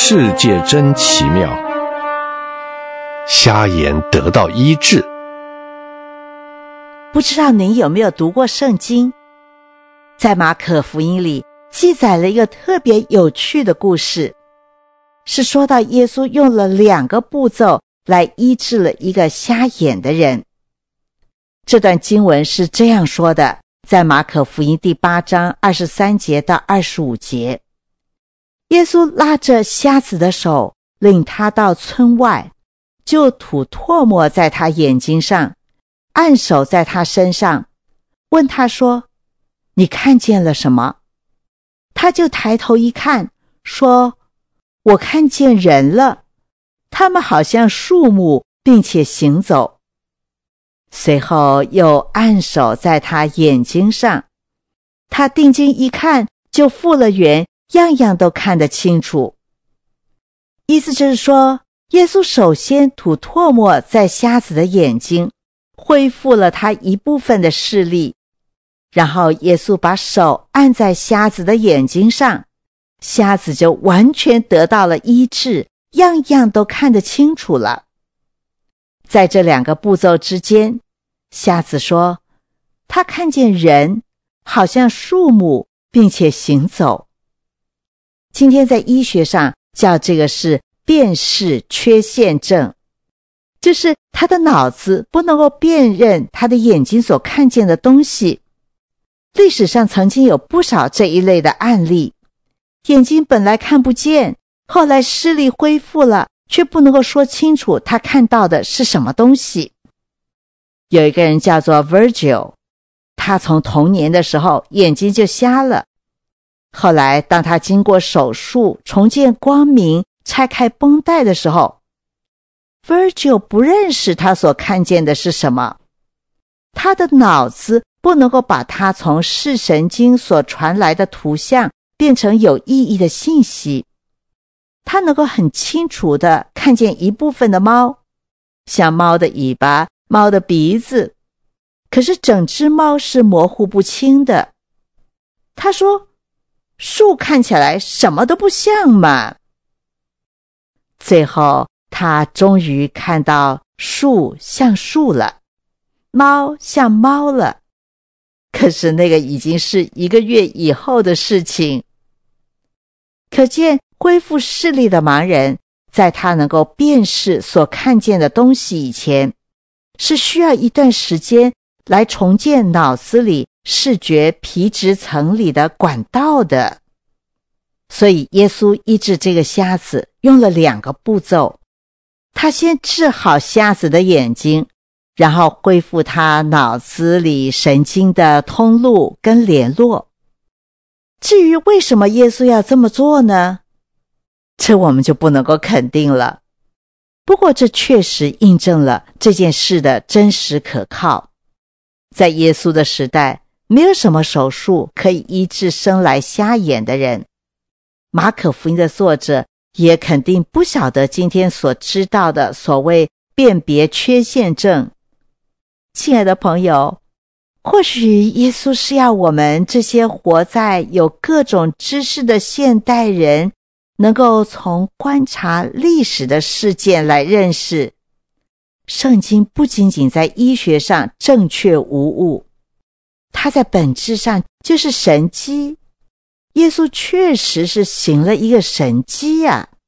世界真奇妙，瞎眼得到医治。 不知道您有没有读过圣经？在马可福音里记载了一个特别有趣的故事，是说到耶稣用了2个步骤来医治了一个瞎眼的人。这段经文是这样说的，在马可福音第8章23节到25节，耶稣拉着瞎子的手，领他到村外，就吐唾沫在他眼睛上，按手在他身上，问他说：你看见了什么？他就抬头一看，说：我看见人了，他们好像树木，并且行走。随后又按手在他眼睛上，他定睛一看，就复了原，样样都看得清楚。意思就是说，耶稣首先吐唾沫在瞎子的眼睛，恢复了他一部分的视力，然后耶稣把手按在瞎子的眼睛上，瞎子就完全得到了医治，样样都看得清楚了。在这2个步骤之间，瞎子说他看见人好像树木，并且行走。今天在医学上叫这个是辨识缺陷症，就是他的脑子不能够辨认他的眼睛所看见的东西。历史上曾经有不少这一类的案例，眼睛本来看不见，后来视力恢复了，却不能够说清楚他看到的是什么东西。有一个人叫做 Virgil， 他从童年的时候眼睛就瞎了，后来当他经过手术重见光明，拆开绷带的时候， Virgil 不认识他所看见的是什么，他的脑子不能够把他从视神经所传来的图像变成有意义的信息。他能够很清楚地看见一部分的猫，像猫的尾巴、猫的鼻子，可是整只猫是模糊不清的。他说，树看起来什么都不像嘛。最后他终于看到树像树了，猫像猫了，可是那个已经是1个月以后的事情。可见恢复视力的盲人，在他能够辨识所看见的东西以前，是需要一段时间来重建脑子里视觉皮质层里的管道的。所以耶稣医治这个瞎子用了2个步骤，他先治好瞎子的眼睛，然后恢复他脑子里神经的通路跟联络。至于为什么耶稣要这么做呢？这我们就不能够肯定了。不过这确实印证了这件事的真实可靠。在耶稣的时代，没有什么手术可以医治生来瞎眼的人。马可福音的作者也肯定不晓得今天所知道的所谓辨别缺陷症。亲爱的朋友，或许耶稣是要我们这些活在有各种知识的现代人，能够从观察历史的事件来认识，圣经不仅仅在医学上正确无误，它在本质上就是神迹。耶稣确实是行了一个神迹啊。